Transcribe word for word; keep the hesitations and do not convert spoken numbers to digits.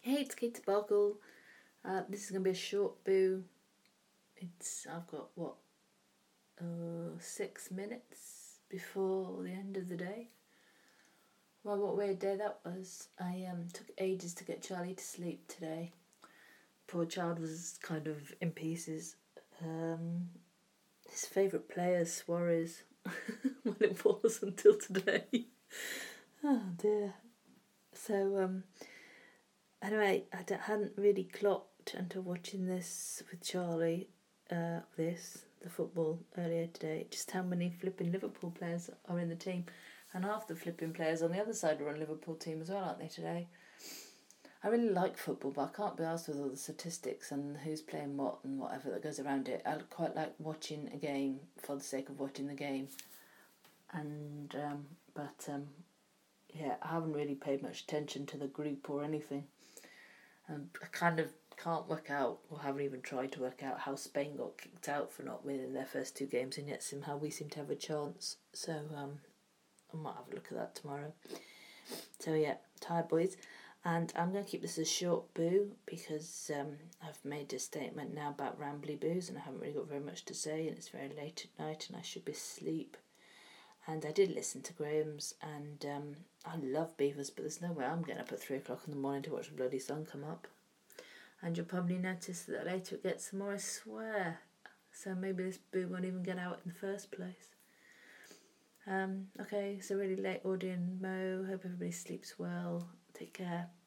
Hey, it's Kate Sparkle. Uh, this is going to be a short boo. It's I've got, what, uh, six minutes before the end of the day. Well, what a weird day that was. I um took ages to get Charlie to sleep today. Poor child was kind of in pieces. Um, his favourite player, Suarez. Well, it was until today. Oh dear. So, um... Anyway, I d- hadn't really clocked until watching this with Charlie, uh, this, the football, earlier today, just how many flipping Liverpool players are in the team. And half the flipping players on the other side are on Liverpool team as well, aren't they, today? I really like football, but I can't be asked with all the statistics and who's playing what and whatever that goes around it. I quite like watching a game for the sake of watching the game. And, um, but, um, yeah, I haven't really paid much attention to the group or anything. And I kind of can't work out, or haven't even tried to work out, how Spain got kicked out for not winning their first two games, and yet somehow we seem to have a chance. So um, I might have a look at that tomorrow. So yeah, tired boys. And I'm going to keep this a short boo, because um, I've made a statement now about rambly boos, and I haven't really got very much to say, and it's very late at night, and I should be asleep. And I did listen to Graham's, and um, I love Beavers, but there's no way I'm getting up at three o'clock in the morning to watch the bloody sun come up. And you'll probably notice that the later it gets, the more I swear. So maybe this boo won't even get out in the first place. Um, okay, so really late audio and Mo. Hope everybody sleeps well. Take care.